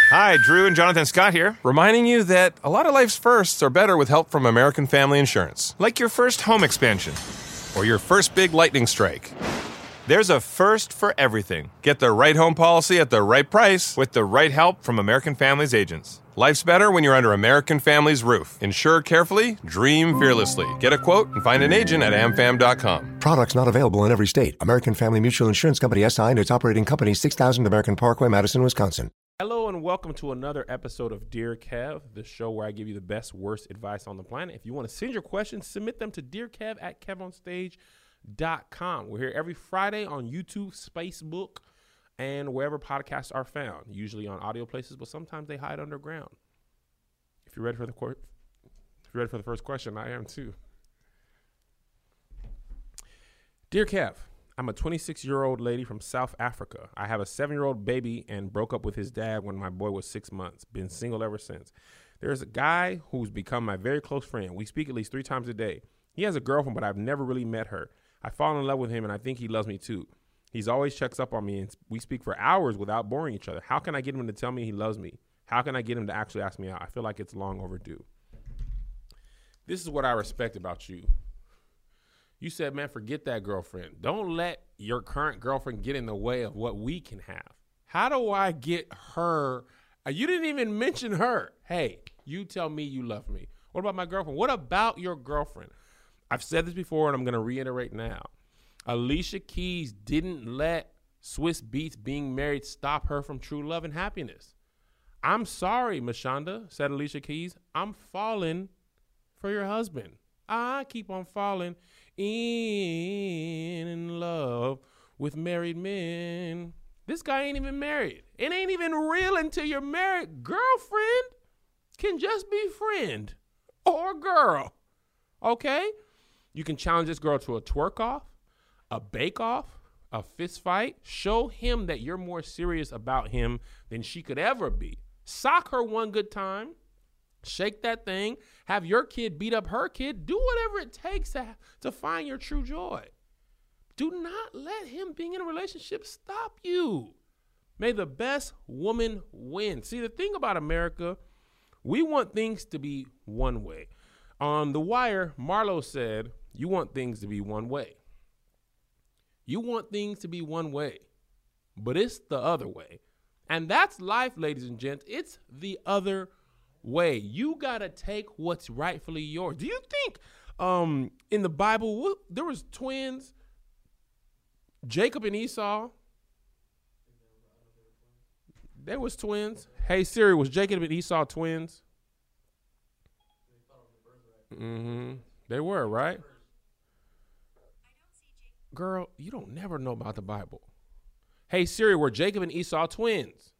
Hi, Drew and Jonathan Scott here, reminding you that a lot of life's firsts are better with help from American Family Insurance. Like your first home expansion or your first big lightning strike. There's a first for everything. Get the right home policy at the right price with the right help from American Family's agents. Life's better when you're under American Family's roof. Insure carefully, dream fearlessly. Get a quote and find an agent at amfam.com. Products not available in every state. American Family Mutual Insurance Company SI and its operating company 6000 American Parkway, Madison, Wisconsin. Hello and welcome to another episode of Dear Kev, the show where I give you the best, worst advice on the planet. If you want to send your questions, submit them to dearkev@kevonstage.com. We're here every Friday on YouTube, Facebook, and wherever podcasts are found, usually on audio places, but sometimes they hide underground. If you're ready for the first question, I am too. Dear Kev, I'm a 26-year-old lady from South Africa. I have a 7-year-old baby and broke up with his dad when my boy was 6 months. Been single ever since. There's a guy who's become my very close friend. We speak at least 3 times a day. He has a girlfriend, but I've never really met her. I fall in love with him, and I think he loves me too. He's always checks up on me, and we speak for hours without boring each other. How can I get him to tell me he loves me? How can I get him to actually ask me out? I feel like it's long overdue. This is what I respect about you. You said, man, forget that girlfriend. Don't let your current girlfriend get in the way of what we can have. How do I get her? You didn't even mention her. Hey, you tell me you love me. What about my girlfriend? What about your girlfriend? I've said this before, and I'm going to reiterate now. Alicia Keys didn't let Swiss Beats being married stop her from true love and happiness. I'm sorry, Mashonda, said Alicia Keys. I'm falling for your husband. I keep on falling in love with married men. This guy ain't even married. It ain't even real until you're married. Girlfriend can just be friend or girl. Okay? You can challenge this girl to a twerk off, a bake off, a fist fight. Show him that you're more serious about him than she could ever be. Sock her one good time. Shake that thing. Have your kid beat up her kid. Do whatever it takes to find your true joy. Do not let him being in a relationship stop you. May the best woman win. See, the thing about America, we want things to be one way. On The Wire, Marlo said, you want things to be one way. You want things to be one way, but it's the other way. And that's life, ladies and gents. It's the other way. You got to take what's rightfully yours. Do you think in the Bible, there was twins, Jacob and Esau? They was twins. Hey, Siri, was Jacob and Esau twins? Mm-hmm. They were, right? Girl, you don't never know about the Bible. Hey, Siri, were Jacob and Esau twins?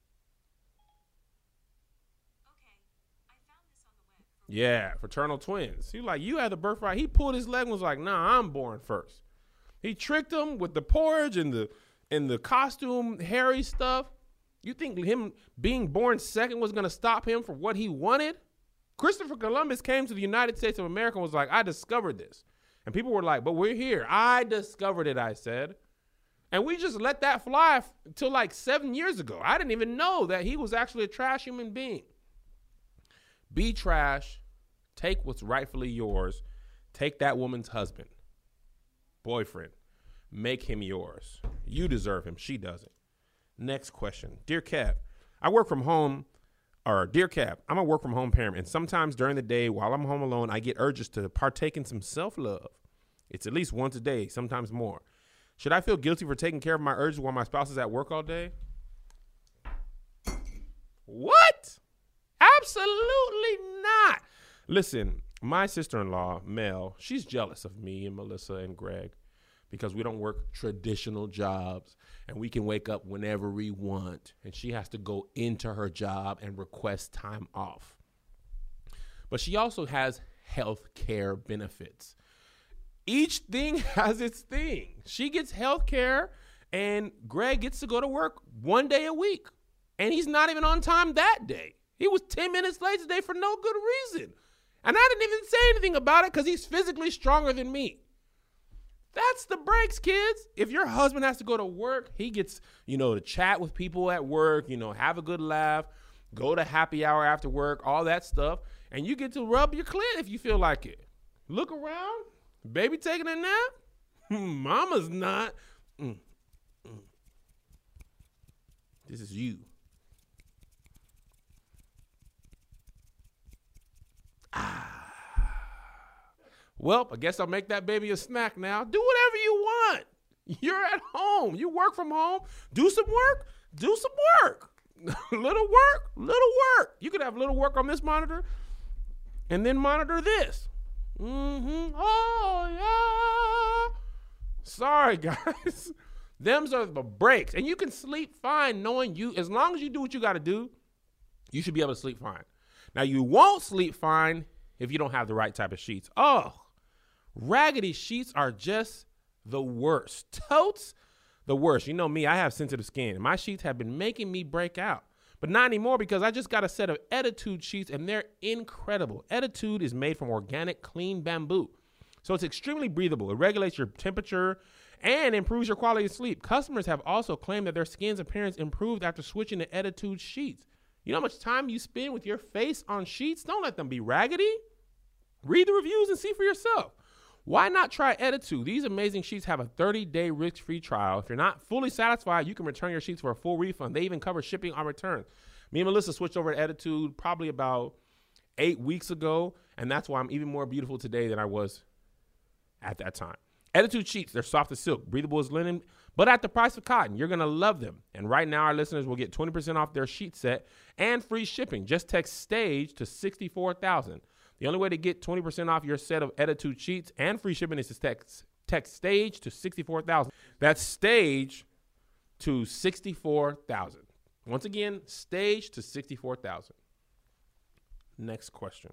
Okay, I found this on the web. Yeah, fraternal twins. He like, you had the birthright. He pulled his leg and was like, nah, I'm born first. He tricked him with the porridge and the costume, hairy stuff. You think him being born second was going to stop him from what he wanted? Christopher Columbus came to the United States of America and was like, I discovered this. And people were like, but we're here. I discovered it, I said. And we just let that fly until like 7 years ago. I didn't even know that he was actually a trash human being. Be trash. Take what's rightfully yours. Take that woman's husband, boyfriend. Make him yours. You deserve him. She doesn't. Next question. Dear Kev, I'm a work from home parent, and sometimes during the day while I'm home alone, I get urges to partake in some self-love. It's at least once a day, sometimes more. Should I feel guilty for taking care of my urges while my spouse is at work all day? What? Absolutely not. Listen, my sister-in-law, Mel, she's jealous of me and Melissa and Greg because we don't work traditional jobs and we can wake up whenever we want, and she has to go into her job and request time off. But she also has health care benefits. Each thing has its thing. She gets health care, and Greg gets to go to work 1 day a week. And he's not even on time that day. He was 10 minutes late today for no good reason. And I didn't even say anything about it because he's physically stronger than me. That's the breaks, kids. If your husband has to go to work, he gets, to chat with people at work, have a good laugh, go to happy hour after work, all that stuff. And you get to rub your clit if you feel like it. Look around. Baby taking a nap? Mama's not. This is you. Well, I guess I'll make that baby a snack now. Do whatever you want. You're at home. You work from home. Do some work. Do some work. Little work. Little work. You could have little work on this monitor and then monitor this. Oh, yeah. Sorry, guys. Them's are the breaks. And you can sleep fine knowing as long as you do what you got to do, you should be able to sleep fine. Now, you won't sleep fine if you don't have the right type of sheets. Oh, raggedy sheets are just the worst. Totes, the worst. You know me, I have sensitive skin. And my sheets have been making me break out. But not anymore because I just got a set of Ettitude sheets and they're incredible. Ettitude is made from organic, clean bamboo. So it's extremely breathable. It regulates your temperature and improves your quality of sleep. Customers have also claimed that their skin's appearance improved after switching to Ettitude sheets. You know how much time you spend with your face on sheets? Don't let them be raggedy. Read the reviews and see for yourself. Why not try Ettitude? These amazing sheets have a 30-day risk-free trial. If you're not fully satisfied, you can return your sheets for a full refund. They even cover shipping on return. Me and Melissa switched over to Ettitude probably about 8 weeks ago, and that's why I'm even more beautiful today than I was at that time. Ettitude sheets, they're soft as silk, breathable as linen, but at the price of cotton. You're going to love them. And right now, our listeners will get 20% off their sheet set and free shipping. Just text STAGE to 64,000. The only way to get 20% off your set of Ettitude sheets and free shipping is to text STAGE to 64,000. That's STAGE to 64,000. Once again, STAGE to 64,000. Next question.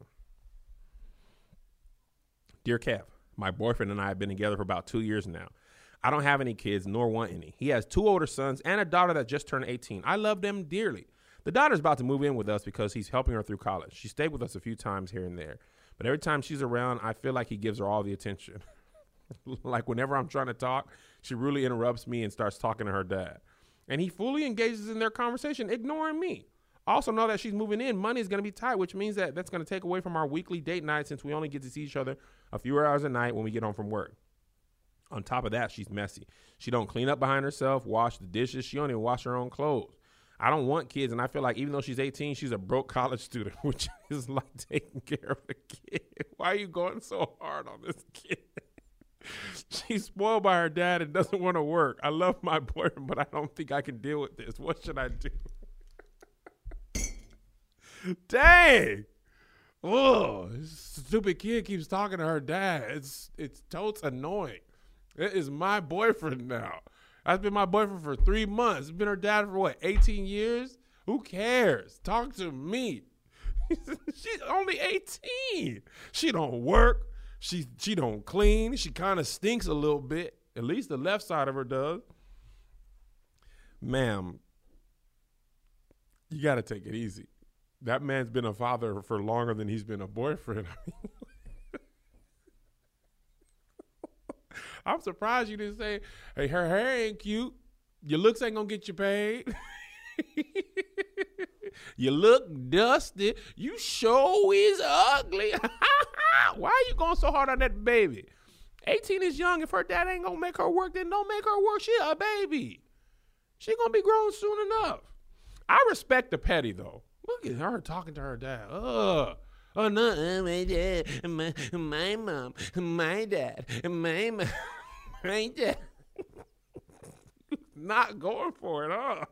Dear Kev, my boyfriend and I have been together for about 2 years now. I don't have any kids nor want any. He has 2 older sons and a daughter that just turned 18. I love them dearly. The daughter's about to move in with us because he's helping her through college. She stayed with us a few times here and there. But every time she's around, I feel like he gives her all the attention. Like whenever I'm trying to talk, she really interrupts me and starts talking to her dad. And he fully engages in their conversation, ignoring me. Also know that she's moving in. Money is going to be tight, which means that that's going to take away from our weekly date night since we only get to see each other a few hours a night when we get home from work. On top of that, she's messy. She don't clean up behind herself, wash the dishes. She don't even wash her own clothes. I don't want kids, and I feel like even though she's 18, she's a broke college student, which is like taking care of a kid. Why are you going so hard on this kid? She's spoiled by her dad and doesn't want to work. I love my boyfriend, but I don't think I can deal with this. What should I do? Dang. Oh, this stupid kid keeps talking to her dad. It's totes annoying. It is my boyfriend now. I've been my boyfriend for 3 months. Been her dad for what, 18 years? Who cares? Talk to me. She's only 18. She don't work. She don't clean. She kind of stinks a little bit. At least the left side of her does. Ma'am, you got to take it easy. That man's been a father for longer than he's been a boyfriend. I'm surprised you didn't say, hey, her hair ain't cute. Your looks ain't going to get you paid. You look dusty. You sure is ugly. Why are you going so hard on that baby? 18 is young. If her dad ain't going to make her work, then don't make her work. She a baby. She going to be grown soon enough. I respect the petty, though. Look at her talking to her dad. Oh, no, my dad, my mom, my dad, my mom, my dad. Not going for it, huh?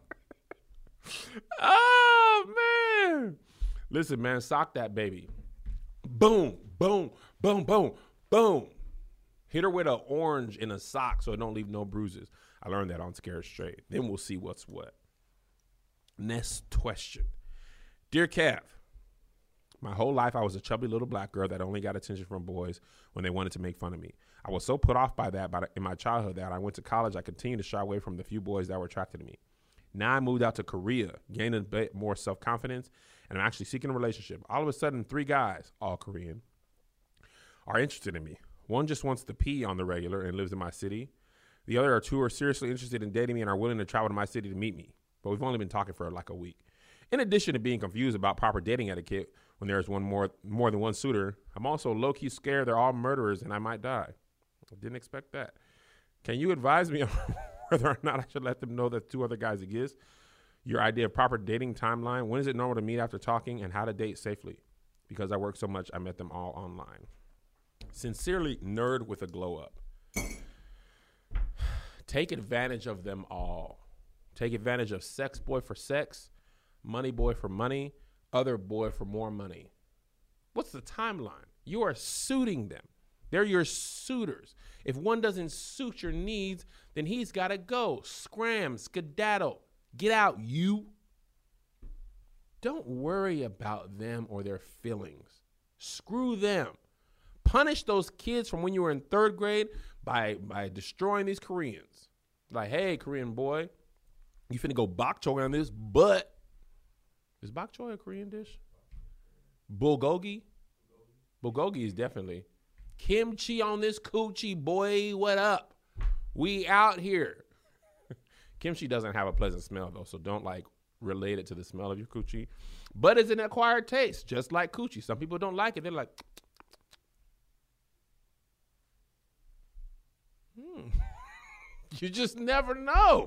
Oh, man. Listen, man, sock that baby. Boom, boom, boom, boom, boom. Hit her with an orange in a sock so it don't leave no bruises. I learned that on Scared Straight. Then we'll see what's what. Next question. Dear Kev, my whole life I was a chubby little black girl that only got attention from boys when they wanted to make fun of me. I was so put off by that in my childhood that I went to college. I continued to shy away from the few boys that were attracted to me. Now I moved out to Korea, gained a bit more self-confidence, and I'm actually seeking a relationship. All of a sudden, 3 guys, all Korean, are interested in me. One just wants to pee on the regular and lives in my city. The other two are seriously interested in dating me and are willing to travel to my city to meet me. But we've only been talking for like a week. In addition to being confused about proper dating etiquette when there's more than one suitor, I'm also low-key scared they're all murderers and I might die. I didn't expect that. Can you advise me on whether or not I should let them know that 2 other guys exist? Your idea of proper dating timeline. When is it normal to meet after talking, and how to date safely? Because I work so much, I met them all online. Sincerely, Nerd with a glow up. Take advantage of them all. Take advantage of sex boy for sex, money boy for money, other boy for more money. What's the timeline? You are suiting them. They're your suitors. If one doesn't suit your needs, then he's got to go. Scram, skedaddle. Get out, you. Don't worry about them or their feelings. Screw them. Punish those kids from when you were in 3rd grade by destroying these Koreans. Like, hey, Korean boy, you finna go bok choy on this, but is bok choy a Korean dish? Bulgogi? Bulgogi is definitely. Kimchi on this coochie, boy, what up? We out here. Kimchi doesn't have a pleasant smell, though, so don't, like, relate it to the smell of your coochie. But it's an acquired taste, just like coochie. Some people don't like it. They're like, You just never know.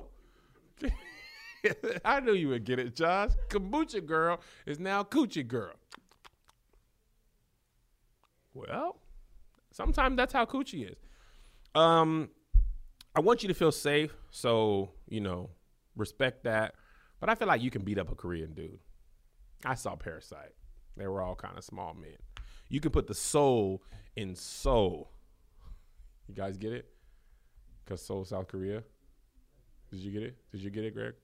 I knew you would get it, Josh. Kombucha girl is now coochie girl. Well, sometimes that's how coochie is. I want you to feel safe, so, respect that. But I feel like you can beat up a Korean dude. I saw Parasite. They were all kind of small men. You can put the soul in Seoul. You guys get it? Because Seoul, South Korea. Did you get it? Did you get it, Greg?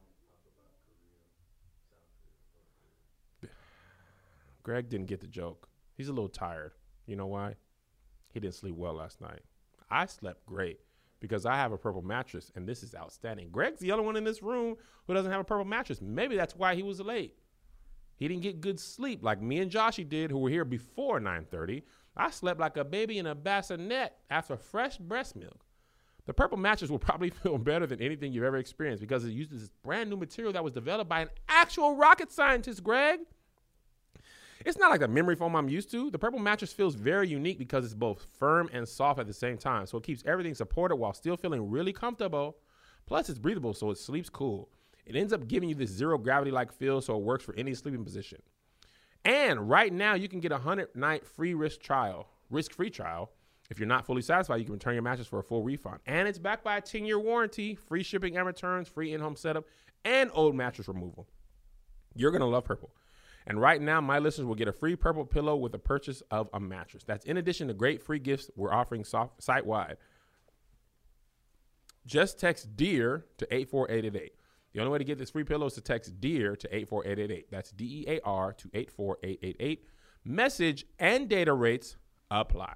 Greg didn't get the joke. He's a little tired. You know why? He didn't sleep well last night. I slept great because I have a purple mattress, and this is outstanding. Greg's the only one in this room who doesn't have a purple mattress. Maybe that's why he was late. He didn't get good sleep like me and Joshy did, who were here before 9:30. I slept like a baby in a bassinet after fresh breast milk. The purple mattress will probably feel better than anything you've ever experienced because it uses this brand new material that was developed by an actual rocket scientist, Greg. It's not like the memory foam I'm used to. The purple mattress feels very unique because it's both firm and soft at the same time. So it keeps everything supported while still feeling really comfortable. Plus, it's breathable, so it sleeps cool. It ends up giving you this zero gravity-like feel, so it works for any sleeping position. And right now, you can get a 100-night free risk-free trial. If you're not fully satisfied, you can return your mattress for a full refund. And it's backed by a 10-year warranty, free shipping and returns, free in-home setup, and old mattress removal. You're going to love Purple. And right now, my listeners will get a free Purple pillow with the purchase of a mattress. That's in addition to great free gifts we're offering site-wide. Just text DEAR to 84888. The only way to get this free pillow is to text DEAR to 84888. That's DEAR to 84888. Message and data rates apply.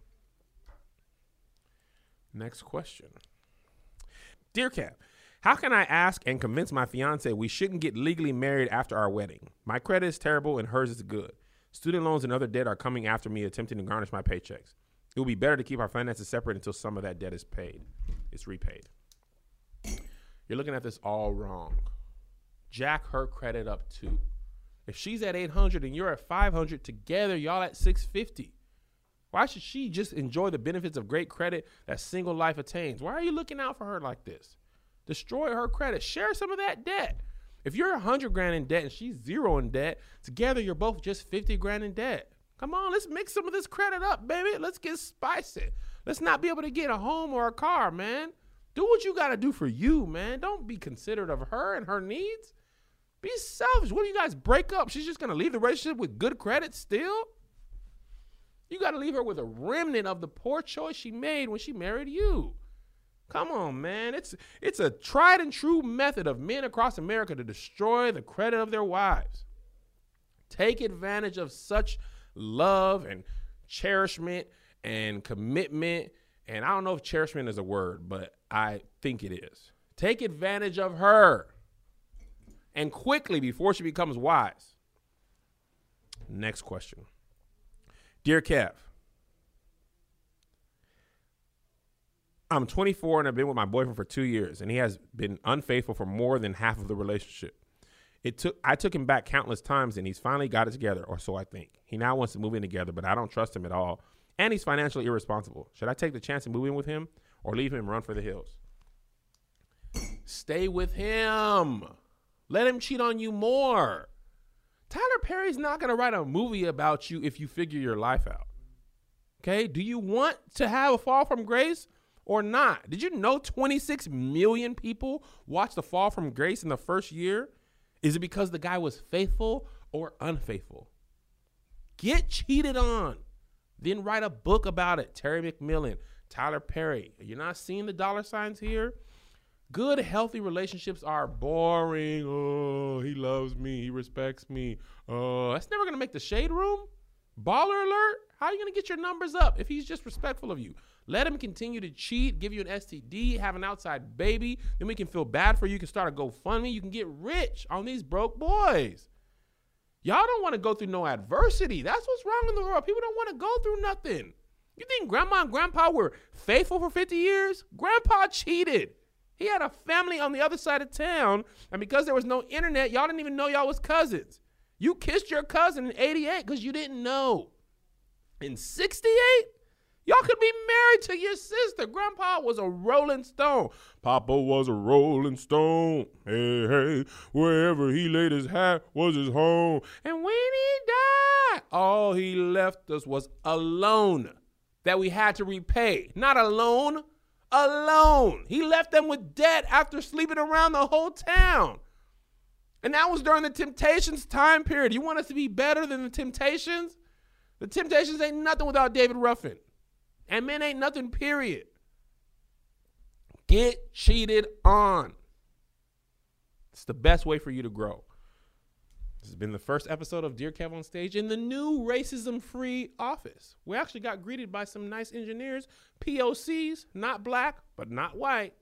Next question. Dear Cap, how can I ask and convince my fiance we shouldn't get legally married after our wedding? My credit is terrible and hers is good. Student loans and other debt are coming after me, attempting to garnish my paychecks. It will be better to keep our finances separate until some of that debt is paid. It's repaid. You're looking at this all wrong. Jack her credit up too. If she's at 800 and you're at 500, together y'all at 650. Why should she just enjoy the benefits of great credit that single life attains? Why are you looking out for her like this? Destroy her credit. Share some of that debt. If you're 100 grand in debt and she's 0 in debt, together you're both just 50 grand in debt. Come on, let's mix some of this credit up, baby. Let's get spicy. Let's not be able to get a home or a car, man. Do what you got to do for you, man. Don't be considerate of her and her needs. Be selfish. What do you guys break up? She's just going to leave the relationship with good credit still? You got to leave her with a remnant of the poor choice she made when she married you. Come on, man. It's a tried and true method of men across America to destroy the credit of their wives. Take advantage of such love and cherishment and commitment. And I don't know if cherishment is a word, but I think it is. Take advantage of her. And quickly before she becomes wise. Next question. Dear Kev, I'm 24 and I've been with my boyfriend for 2 years, and he has been unfaithful for more than half of the relationship. I took him back countless times, and he's finally got it together, or so I think. He now wants to move in together, but I don't trust him at all, and he's financially irresponsible. Should I take the chance and move in with him, or leave him and run for the hills? Stay with him. Let him cheat on you more. Tyler Perry's not going to write a movie about you if you figure your life out. Okay? Do you want to have a fall from grace or not? Did you know 26 million people watched The Fall from Grace in the first year? Is it because the guy was faithful or unfaithful? Get cheated on. Then write a book about it. Terry McMillan, Tyler Perry. You're not seeing the dollar signs here? Good, healthy relationships are boring. Oh, he loves me. He respects me. Oh, that's never going to make the shade room. Baller alert. How are you going to get your numbers up if he's just respectful of you? Let him continue to cheat, give you an STD, have an outside baby. Then we can feel bad for you. You can start a GoFundMe. You can get rich on these broke boys. Y'all don't want to go through no adversity. That's what's wrong in the world. People don't want to go through nothing. You think grandma and grandpa were faithful for 50 years? Grandpa cheated. He had a family on the other side of town, and because there was no internet, y'all didn't even know y'all was cousins. You kissed your cousin in 88 because you didn't know. In 68, y'all could be married to your sister. Grandpa was a rolling stone. Papa was a rolling stone. Hey, hey, wherever he laid his hat was his home. And when he died, all he left us was a loan that we had to repay. Not a loan, a loan. He left them with debt after sleeping around the whole town. And that was during the Temptations time period. You want us to be better than the Temptations? The Temptations ain't nothing without David Ruffin. And men ain't nothing, period. Get cheated on. It's the best way for you to grow. This has been the first episode of Dear Kev on Stage in the new racism-free office. We actually got greeted by some nice engineers, POCs, not black, but not white.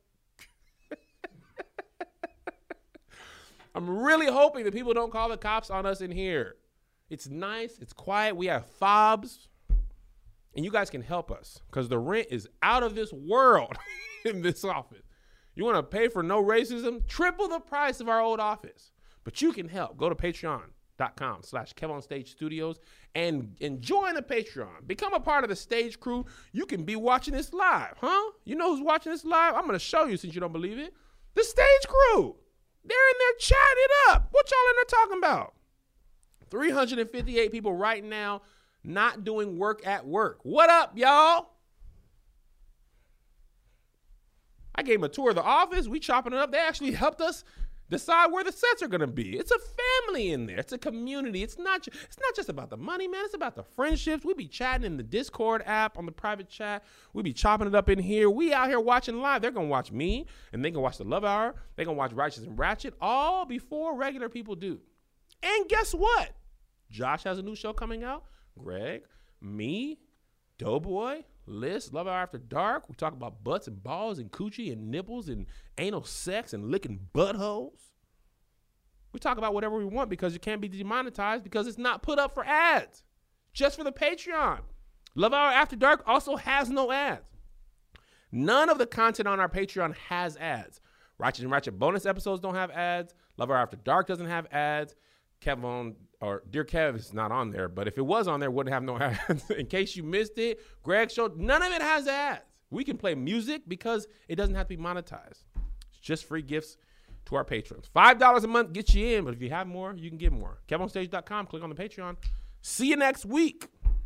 I'm really hoping that people don't call the cops on us in here. It's nice. It's quiet. We have fobs. And you guys can help us because the rent is out of this world in this office. You want to pay for no racism? Triple the price of our old office. But you can help. Go to patreon.com/KevOnStageStudios and join the Patreon. Become a part of the stage crew. You can be watching this live, huh? You know who's watching this live? I'm going to show you since you don't believe it. The stage crew. They're in there chatting it up. What y'all in there talking about? 358 people right now not doing work at work. What up, y'all? I gave them a tour of the office. We chopping it up. They actually helped us decide where the sets are going to be. It's a family in there. It's a community. It's not just about the money, man. It's about the friendships. We be chatting in the Discord app on the private chat. We be chopping it up in here. We out here watching live. They're going to watch me, and they can watch the Love Hour. They're going to watch Righteous and Ratchet, all before regular people do. And guess what? Josh has a new show coming out. Greg, me, Doughboy, Liz, Love Hour After Dark. We talk about butts and balls and coochie and nipples and anal sex and licking buttholes. We talk about whatever we want because it can't be demonetized because it's not put up for ads. Just for the Patreon. Love Hour After Dark also has no ads. None of the content on our Patreon has ads. Ratchet and Ratchet bonus episodes don't have ads. Love Hour After Dark doesn't have ads. Dear Kev is not on there, but if it was on there, it wouldn't have no ads. In case you missed it, Greg showed none of it has ads. We can play music because it doesn't have to be monetized. It's just free gifts to our patrons. $5 a month gets you in, but if you have more, you can get more. KevOnStage.com, click on the Patreon. See you next week.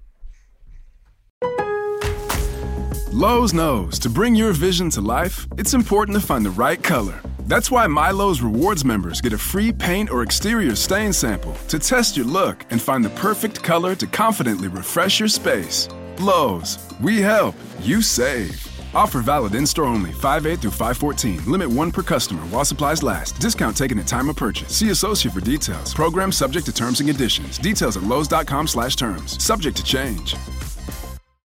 Lowe's knows to bring your vision to life, it's important to find the right color. That's why MyLowe's Rewards members get a free paint or exterior stain sample to test your look and find the perfect color to confidently refresh your space. Lowe's, we help, you save. Offer valid in-store only 5/8 through 5/14. Limit 1 per customer while supplies last. Discount taken at time of purchase. See associate for details. Program subject to terms and conditions. Details at Lowe's.com/terms. Subject to change.